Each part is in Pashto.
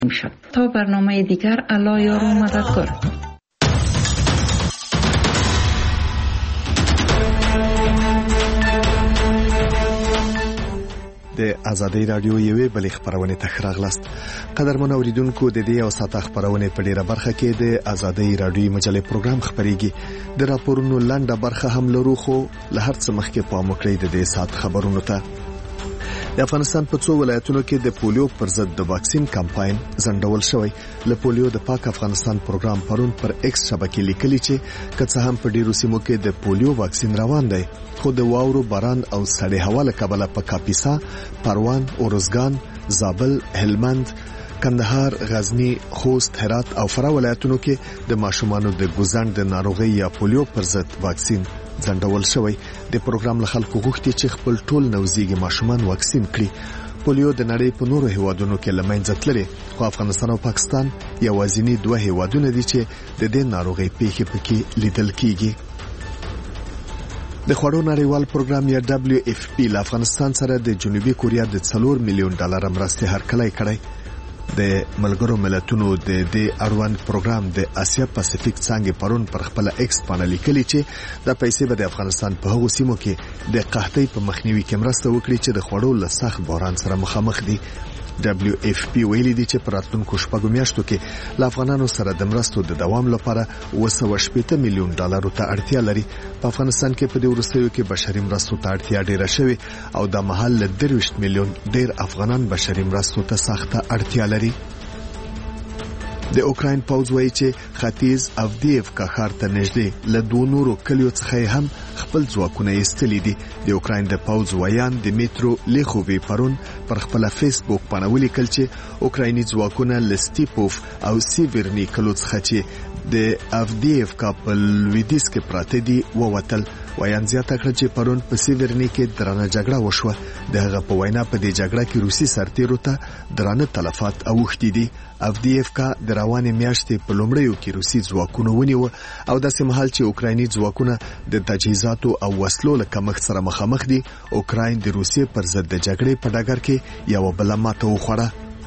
میشد. تا برنامه دیگر، الله یار و مددکار. د ازادۍ رادیو یوې بلې خبرونه تخراغلاست. قدرمن اوریدونکو، د دې او ساته خبرونه په ډیره برخه کې د ازادۍ رادیو مجلې پروګرام خبريږي. د راپورونو لنډه برخه هم لرو، خو له هر څه مخکې پام وکړئ د دې سات خبرونو ته. د افغانستان په څو ولایتونو کې د پولیو پر ضد د واکسین کمپاین زندول شوی. له پولیو د پاک افغانستان پروګرام پرون پر ایکس شبکې لیکلي چې کڅه هم په ډیرو سیمو کې د پولیو واکسین روان دی، خو د واورو، باران او سړې هوا له کبله په کاپیسا، پروان، اورزګان، زابل، هلمند، کندهار، غزنی، خوست، هرات او فراه ولایتونو کې د ماشومانو د ګوزند د ناروغي یا پولیو پر ضد واکسین زندول شوی. د پروګرام له خلکو غوښتي چې خپل ټول نوزيږي ماشومان واکسین کړي. پولیو د نړۍ په نورو هیوادونو کې لمنځه تللي، خو افغانستان او پاکستان یوازینی دوه هیوادونه دي چې د دې ناروغي پیښې پکې لیدل کیږي. د خوړو نړیوال پروګرام یا WFP له افغانستان سره د جنوبي کوریا د $4 میلیون مرستې هرکلی کړی. د ملګرو ملتونو د دې اړوند پروګرام د اسیا پاسفیک څنګه پرون پر خپل ایکس باندې لیکلي چې د پیسې به د افغانستان په هغو سیمو کې د قحطۍ په مخنیوي کې مرسته وکړي چې د خوړو له سخت بحران سره مخامخ دي. WFP ویلي دي چې په راتلونکو شپږو میاشتو کې له افغانانو سره د مرستو د دوام لپاره $280 میلیون ته اړتیا لري. په افغانستان کې په دې وروستیو کې بشري مرستو ته اړتیا ډیره شوې او د محل له 23 میلیون ډیر افغانان بشري مرستو ته سخته اړتیا لري. د اوکراین پوځ وایي چې ختیځ افدیفکا ښار ته نږدې له دوه نورو کلیو څخه هم خپل ځواکونه ایستلي دي. د اوکراین د پوځ وایان دیمیترو لیخووی پرون پر خپل فیسبوک باندې ولیکل چې اوکرایني ځواکونه لستیپوف او سیورنی کلو څخه چې د افدیفکا په لویدیځ کې پراته دي ووتل. وایان زیاته کړه چې پرون په سیورنی کې درانه جګړه وشوه. د هغه په وینا په دې جګړه کې روسي سرتیرو ته درانه تلفات اوښتي دي. افدیفکا د روانې میاشتې په لومړیو کې روسي ځواکونه ونیو او داسې مهال چې اوکرایني ځواکونه د تجهیزاتو او وسلو له کمښت سره مخامخ دي، اوکراین د روسیې پر ضد د جګړې په ډګر کې یو بل ماته وخوړه.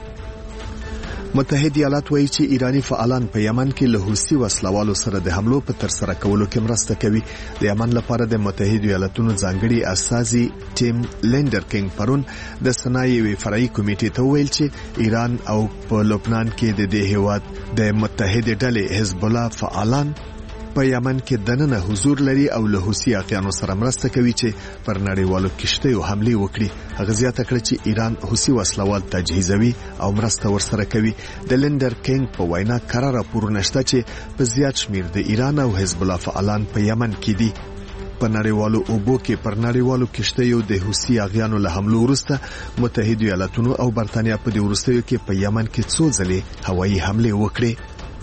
متحده ایالات وایي چې ایرانی فعالان په یمن کې له حوثي وسلوالو سره د حملو په تر سره کولو کې مرسته کوي. د یمن لپاره د متحده ایالاتونو ځانګړي استازي ټیم لینډرکینګ پرون د صنایع فرعي کمیټې ته ویل چې ایران او په لبنان کې د دې هیواد د متحده ډلې حزب الله فعالان په یمن کې دننه حضور لري او له حوثي اقیانو سره مرسته کوي چې پر نړیوالو کشتیو حمله وکړي. هغه زیاته کړه چې ایران حوثي وسلوال تجهیزوي او مرسته ورسره کوي. د لینډر کینګ په وینا قرار راپورونه شته چې په زیات شمیر د ایران او حزب الله فعالان په یمن کې دي. په نړیوالو اوبو کې پر نړیوالو کشتیو د حوثي اقیانو له حملو وروسته متحده ایالاتونو او برتانیا په دې وروستیو کې په یمن کې څو ځلې هوایي حمله وکړي.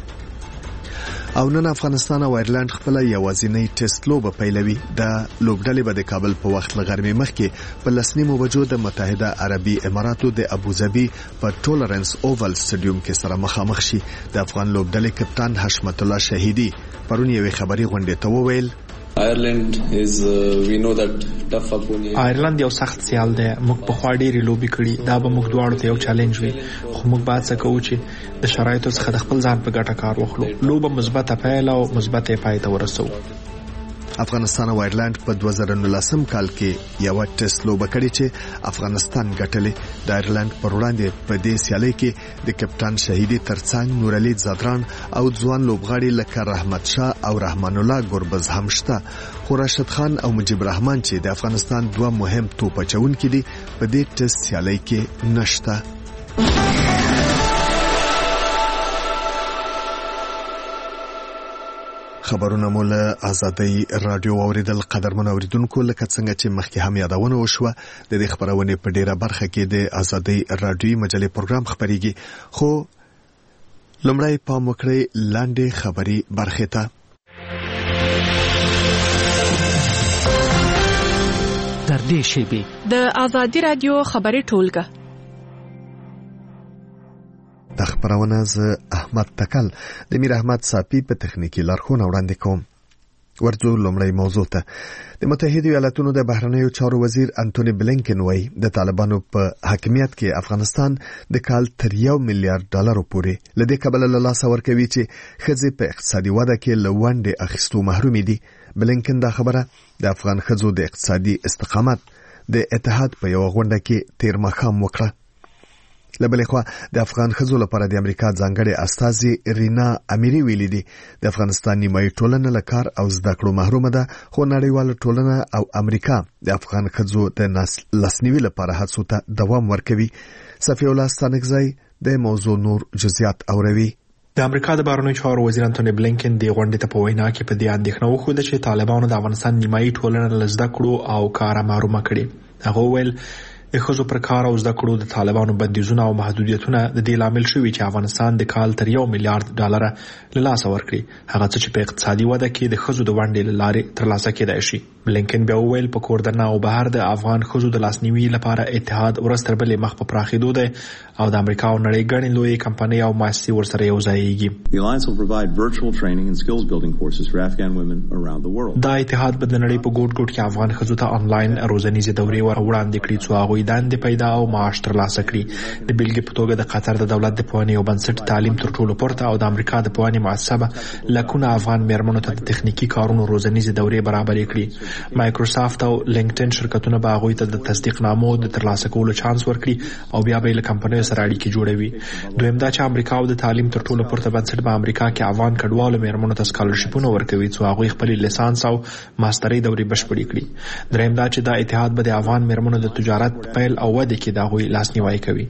او نن افغانستان او ایرلند خپل یوازینی ټیسټ لوبه پیلوي. د لوبډلې به د کابل په وخت لغرمې مخکې په لسنیمو بجو د متحده عربي اماراتو د ابوظبي په ټولرنس اوول سټډیوم کې سره مخامخ شي. د افغان لوبډلې کپتان حشمت الله شهیدی پرون یوې خبري غونډې ته وویل آیرلند یو سخت سیال دی. موږ په خوا ډېری لوبي کړي، دا به موږ دواړو ته یو چیلنج وي، خو موږ باید څه کوو چې د شرایطو څخه د خپل ځان په ګټه کار واخلو. لوبه مثبته پیل او مثبته پای ته ورسوو. افغانستان او ایرلند په 2019 کال کې یو ټیسټ لوبه کړې چې افغانستان ګټلې. د ایرلند پر وړاندې په دې سیالي کې د کپتان شهیدی ترڅنګ نورعلی زادران او ځوان لوبغاړي لکه رحمت شاه او رحمان الله ګربز هم شته. خو راشد خان او مجيب رحمان چې د افغانستان دوه مهم توپ اچونکي دي په دې ټیسټ سیالي کې نشته. خبرونه مول ازادۍ رادیو اوریدل. قدرمن اوریدونکو، لکه څنګه چې مخکې هم یادونه وشوه، د دې خبرونه په ډیره برخه کې د ازادۍ رادیو مجلې پروګرام خبريږي، خو لومړی پام وکړئ لاندې خبري برخه ته. تر دې شیبې د ازادۍ رادیو خبري ټولګه د خبرونه ز احمد تکل د میر احمد صافي په تخنیکی لارښوونه وړاندې کوم. ورځو لومړی موضوع ته. د متحده ایالاتونو د بهرنیو چارو وزیر انټونی بلینکن وایي د طالبانو په حاکمیت کې افغانستان د کال تر $1 میلیارډ پورې لدې کبله له لاسه ورکوي چې ښځې په اقتصادي وده کې له ونډې اخیستو محرومې دي. بلینکن دا خبره د افغان ښځو د اقتصادي استقامت د اتحاد په یو غونډه کې تیر ماښام وکړه. له بلې خوا د افغان ښځو لپاره د امریکا ځانګړې استازي رینا امیری ویلي دي د افغانستان نیمایي ټولنه له کار او زده کړو محرومه ده، خو نړیواله ټولنه او امریکا د افغان ښځو د لاسنیوي لپاره هڅو ته دوام ورکوي. صفی الله ستانکزی د موضوع نور جزئیات اوروي. د امریکا د بهرنیو چارو وزیر انټونی بلینکن د غونډې ته په وینا کې په دې اندېښنه وښوده چې طالبانو د افغانستان نیمایي ټولنه له زده کړو او کار محرومه کړي. هغه ویل د ښځو پر کار او زده کړو د طالبانو بندیزونه او محدودیتونه د دې لامل شوي چې افغانستان د کال تر $1 میلیارډ له لاسه ورکړي، هغه څه چې په اقتصادي وده کې د ښځو د ونډې له لارې ترلاسه کېدای شي. بلینکن بیا وویل په کور دننه او بهر د افغان ښځو د لاسنیوي لپاره اتحاد ورځ تر بلې مخ په پراخېدو دی او د امریکا او نړۍ ګڼې لویې کمپنۍ او مؤسسې ورسره یوځایېږي. دا اتحاد به د نړۍ په ګوټ ګوټ کې افغان ښځو ته آنلاین روزنیزې دورې وړاندې کړي څو هغوی دندې پیدا او معاش ترلاسه کړي. د بیلګې په توګه د قطر د دولت د پوهنې او بنسټ تعلیم تر ټولو پورته او د امریکا د پوهنې مؤسسه لکونه افغان میرمنو ته د تخنیکي کارونو روزنیزې دورې برابرې کړي. مایکروسافت او لینکډین شرکتونه به هغوی ته د تصدیق نامو د ترلاسه کولو چانس ورکړي او بیا به له کمپنیو سره اړیکې جوړوي. دویم دا چې امریکا او د تعلیم تر ټولو پورته بنسټ په امریکا کې افغان کډوالو میرمنو ته سکالرشیپونه ورکوي څو هغوی خپل لیسانس او ماسترۍ دورې بشپړې کړي. دریم دا چې دا اتحاد به د افغان میرمنو د تجارت پیل او وده کې د هغوی لاسنیوی کوي.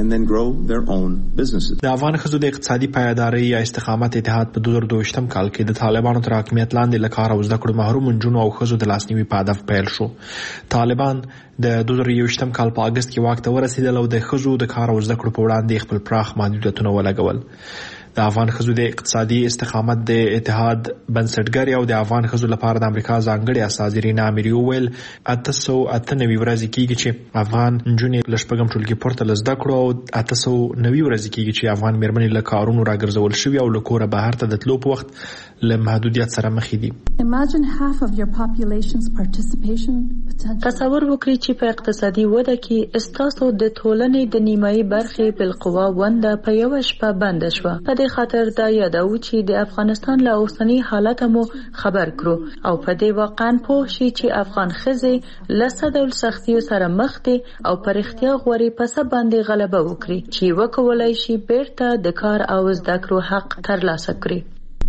د افغان ښځو د اقتصادي پایدارۍ یا استقامت اتحاد په 2022 کال کې د طالبانو تر حاکمیت لاندې له کار او زده کړو محروم نجونو او ښځو د لاسنیوي په هدف پیل شو. طالبان د 2021 کال په اگست کې واک ته ورسېدل او د ښځو د کار او زده کړو په وړاندې خپل پراخ محدودیتونه ولګول. د افغان ښځو د اقتصادي استقامت د اتحاد بنسټګر او د افغان ښځو لپاره د امریکا ځانګړې استازي رینا امیری وویل 898 ورځې کېږي چې افغان نجونې له شپږم ټولګي پورته له زده کړو او 890 ورځې کېږي چې افغان میرمنې له کارونو راګرځول شوي او له کوره بهر ته د تلو په وخت له محدودیت سره مخې دي. تصور وکړئ چې په اقتصادي وده کې ستاسو د ټولنې د نیمایي برخې بالقوه ونده په یوه شپه بنده شوه. په دې خاطر دا یادوو چې د افغانستان له اوسني حالت مو خبر کړو او په دې واقعا پوه شي چې افغان ښځې له څه ډول سختیو سره مخ دي او پر اختیا غوړي په څه باندې غلبه وکړي چې وکولای شي بیرته د کار او زده کړو حق ترلاسه کړي.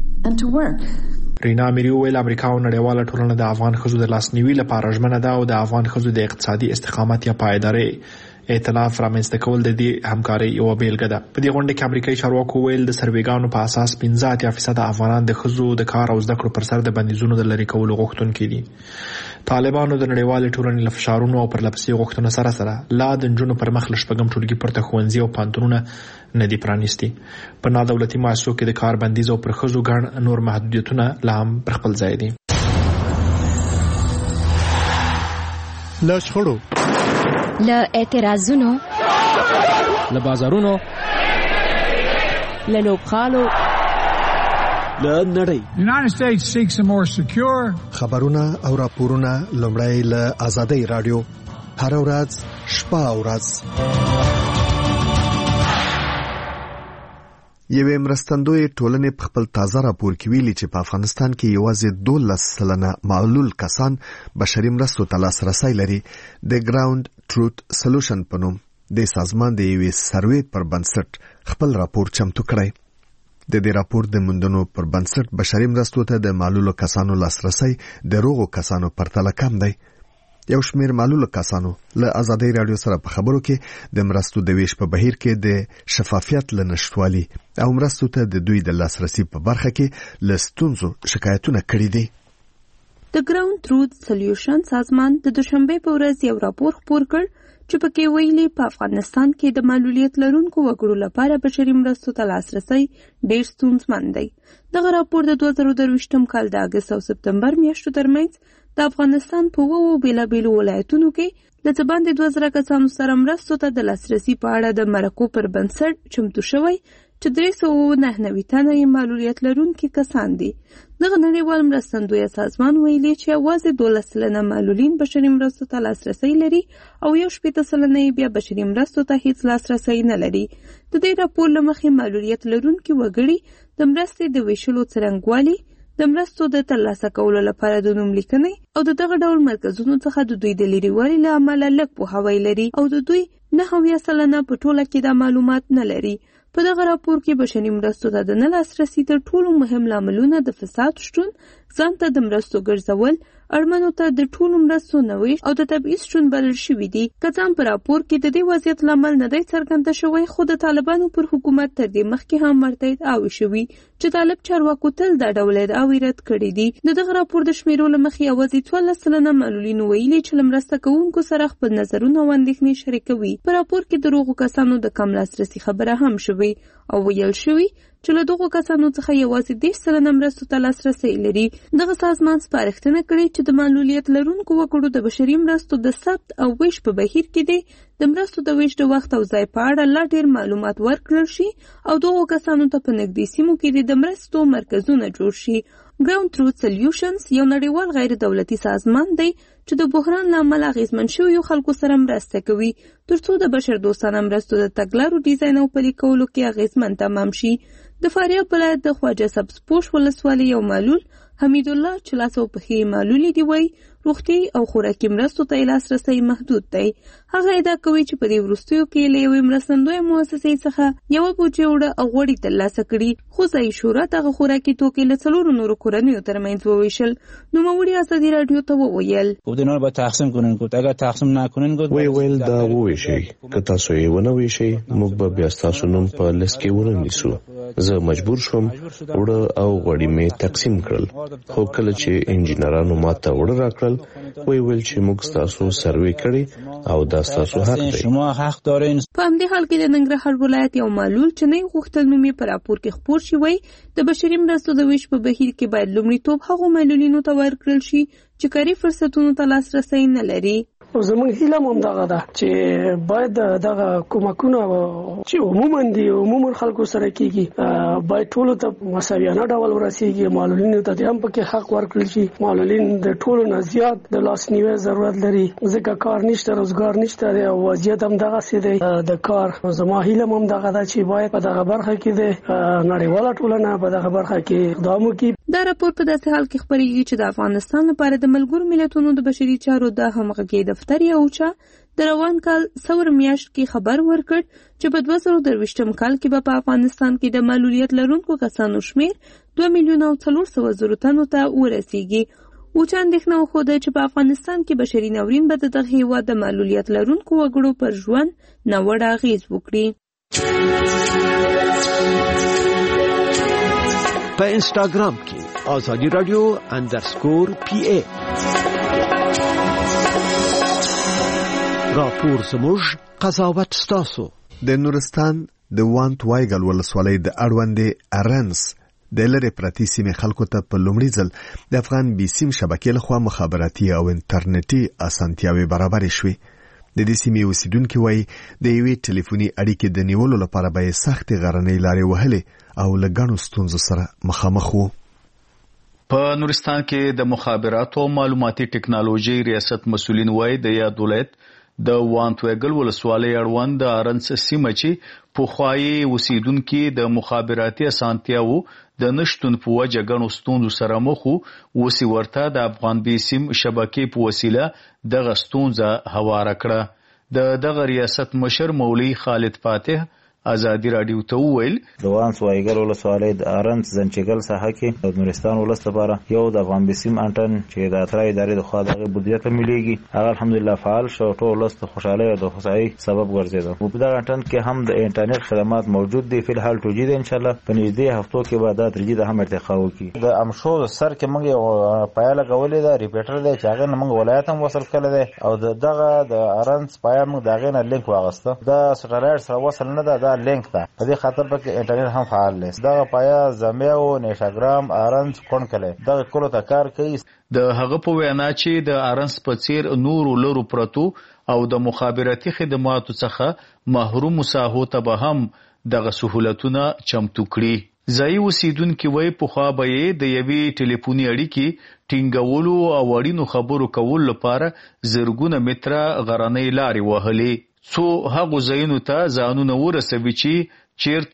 رینا امیری ویل امریکا او نړیواله ټولنه د افغان ښځو د لاسنیوي لپاره ژمنه ده او د افغان ښځو د اقتصادي استقامت یا پایدارۍ ائتلاف رامنځته کول د دې همکارۍ یوه بیلګه ده. په دې غونډه کې امریکایي چارواکو ویل د سروېګانو په اساس 15% افغانان د ښځو د کار او زده کړو پر سر د بندیزونو د لرې کولو غوښتونکي دي. طالبانو د نړیوالې ټولنې له فشارونو او پرلپسې غوښتنو سره سره لا د نجونو پر مخ له شپږم ټولګي پورته ښوونځي او پوهنتونونه نه دي پرانیستي. په نادولتي مؤسسو کې د کار بندیز او پر ښځو ګڼ نور محدودیتونه لا هم پر خپل ځای دي. له شخړو، له اعتراضونو، له بازارونو، له لوبخانو، له نړۍ. United States seeks a more secure. خبرونه او راپورونه لومړی له آزادۍ رادیو هر ورځ شپه او ورځ. یوې مرستندوی ټولنې په خپل تازه راپور کې ویلي چې په افغانستان کې یوازې 12% معلول کسان بشري مرستو ته لاسرسی لري. د ګراوند ټروت سولوشن په نوم د سازمان د یوې سروې پر بنسټ خپل راپور چمتو کړی. د دې راپور د موندنو پر بنسټ بشري مرستو ته د معلولو کسانو لاسرسی د روغو کسانو پرتله کم دی. یو شمېر معلول کسانو له آزادۍ رادیو سره په خبرو کې د مرستو د ویش په بهیر کې د شفافیت له نشټوالي او مرستو ته د دوی د لاسرسي په برخه کې له ستونزو شکایتونه کړي دي. د ګراوند ټروت سولوشن سازمان د دوشنبه په ورځ یو راپور خپور کړ چې پکې ویلي په افغانستان کې د معلولیت لرونکو وګړو لپاره بشري مرستو ته لاسرسی ډېر ستونزمن دی. دغه راپور د 2023 کال د اگست او سپتمبر میاشتو ترمنځ د افغانستان په 9 بیلابیلو ولایتونو کې له څه باندې 2000 کسانو سره مرستو ته د لاسرسي په اړه د مرکو پر بنسټ چمتو شوی چې 399 تنه یې معلولیت لرونکي کسان دي. دغه نړیوال مرستندویه سازمان ویلي چې یوازې 12% معلولین بشري مرستو ته لاسرسی لري او 18% بیا بشري مرستو ته هیڅ لاسرسی نه لري. د دې راپور له مخې معلولیت لرونکي وګړي د مرستې د ویشلو څرنګوالي، د مرستو د ترلاسه کولو لپاره د نوم لیکنې او د دغه ډول مرکزونو څخه د دوی د لرېوالي له امله لږ پوهاوی لري او د دوی 9% په ټوله کې دا معلومات نه لري. په دغه راپور کې بشري مرستو ته د نه لاسرسي تر ټولو مهم لاملونه د فساد شتون، ځان ته د مرستو ګرځول، اړمنو ته د ټولو مرستو نه ویش او د تبعیض شتون بلل شوي دي. که څه په راپور کې د دې وضعیت لامل نه دی څرګنده شوی، خو د طالبانو پر حکومت تر دې مخکې هم ورته ادعاوې شوي چې طالب چارواکو تل دا ډول ادعاوې رد کړي دي. د دغه راپور د شمیرو له مخې یوازې 14% معلولینو ویلي چې له مرسته کوونکو سره خپل نظرونه او اندېښنې شریکوي. په راپور کې د روغو کسانو د کم لاسرسي خبره هم شوې او ویل شوي چې له دغو کسانو څخه یوازې 10% مرستو ته لاسرسی لري. دغه سازمان سپارښتنه کړې چې د معلولیت لرونکو وګړو د بشري مرستو د ثبت او ویش په بهیر کې د مرستو د ویش د وخت او ځای په اړه لا ډېر معلومات ورکړل شي او دغو کسانو ته په نږدې سیمو کې د مرستو مرکزونه جوړ شي. ګراوند تروت سلیوشنز یو نړیوال غیر دولتي سازمان دی چې د بحران له امله اغېزمن شویو خلکو سره مرسته کوي ترڅو د بشر دوستانه مرستو د تګلارو ډیزاین او پلي کولو کې اغېزمن تمام شي. د فاریاب ولایت د خواجه سبزپوش ولسوالۍ یو معلول حمید الله چې لاسو پښې معلولي دی وایي روغتي او خوراکي مرستو ته لاسرسی محدود دی. هغه ادعا کوي چې په دې وروستیو کې له یوې مرستندویه مؤسسې څخه یوه بوجۍ وړه او غوړي ترلاسه کړي، خو ځایي شورا دغه خوراکي توکي له 4 نورو کورنیو ترمنځ وویشل. نوموړي ازادي راډیو ته وویل اونا به تقسیم کنن گفت اگر تقسیم نکنن گفت ویل دا وویشي که تاسو یې ونه ویشئ موږ به بیا ستاسو نوم په لیست کې ونه نیسو. زه مجبور شوم وړه او غوړي مې تقسیم کړل، خو کله چې انجینرانو ماته وړه راکړل ویل چې موږ ستاسو سروې کړی او دا ستاسو حق دی، شما حق دارین. په همدې حال کې د ننګرهار ولایت یو معلول چې نه غوښتل نوم یې په راپور کې خپور شي وایي د بشري مرستو د ویش په بهیر کې باید لومړیتوب هغو معلولینو ته ورکړل شي چې کاري فرصتونو ته لاسرسی نه لري. زموږ هیله هم دغه ده چې باید دغه کومکونه چې عموما خلکو سره کیږي باید ټولو ته مساویانه ډول ورسیږي. معلولینو ته هم پکې حق ورکړل شي. معلولین د ټولو نه زیات د لاسنیوي ضرورت لري ځکه کار نشته، روزګار نشته او وضعیت هم دغه سي دی د کار. زما هیله هم دغه ده چې باید په دغه برخه کې د نړیواله ټولنه په دغه برخه کې اقدام وکړي. دا راپور په داسې حال کې خپرېږي چې د افغانستان لپاره د ملګرو ملتونو د بشري چارو د همغږۍ دفتر یا اوچا د روان کال څلور میاشت کې خبر ورکړ چې په 2023 کال کې به په افغانستان کې د معلولیت لرونکو کسانو شمیر 2,400,000 تنو ته ورسیږي. اوچا اندېښنه وښوده چې په افغانستان کې بشري ناورین به د دغه هېواد د معلولیت لرونکو وګړو پر ژوند ناوړه اغېز وکړي. په انسټاګرام کې آزادي رادیو _PA راپور زموږ قضاوت ستاسو. د نورستان د وانت وایګل ولسوالۍ د اړوندې ارنس د لرې پرتې سیمې خلکو ته په لومړي ځل د افغان بي سیم شبکې لخوا مخابراتي او انټرنیټي اسانتیاوې برابرې شوې. د دې سیمې اوسیدونکي وایي د یوې ټلیفوني اړیکې د نیولو لپاره به یې سختې غرنۍ لارې وهلې او له ګڼو ستونزو سره مخامخ وو. په نورستان کې د مخابراتو او معلوماتي ټکنالوژي ریاست مسؤلین وایي د یاد ولایت د وانت وایګل ولسوالۍ اړوند د ارنس سیمه چې پخوایي اوسیدونکي د مخابراتي اسانتیاوو د نشټون په وجه ګڼو ستونزو سره مخ وو. اوس ورته د افغان بي سیم شبکې په وسیله دغه ستونزه هواره کړه. دغه ریاست مشر مولوي خالد فاتح آزادي راډیو ته وویل د وانس وایګل ولسوالۍ د ارنس زنچګل ساحه کې د نورستان ولس لپاره یو د افغان بي سیم انټن چې د اترای ادارې د خوا دغه بودیجه ته مليږي هغه الحمدلله فعال شو. ټول ولس ته خوشاله او د خوشحالۍ سبب ګرځیدل. په دغه انټن کې هم د انټرنیټ خدمات موجود دي. په الحال توجید ان شاء الله په نږدې هفتو کې به دا ترجیح هم ارتقا وکړي. د امشو سر کې موږ یو پایله غولې ده ریپیټر دی چې هغه موږ ولایت هم وصل کړل دی او دغه د ارنس پایا موږ دغه نه لینک واغسته. دا سټلایټ سره وصل نه ده، دا لینک ده. په دې خاطر به انټرنیټ هم فعال دی. دغه پایا زمیو انسټاګرام ارنس کون کړي دغه کولو ته کار کوي. د هغه په وینا چې د ارنس په څیر نورو لرو پرتو او د مخابراتي خدماتو څخه محروم ساحو ته به هم دغه سہولتونه چمتو کړي. ځایي اوسیدونکي وایي پخوا به یې د یوې ټلیفوني اړیکې ټینګولو او اړینو خبرو کولو لپاره زرګونه متره غرنۍ لارې وهلې، څو هغو ځایونو ته ځانونه ورسوي چې چیرته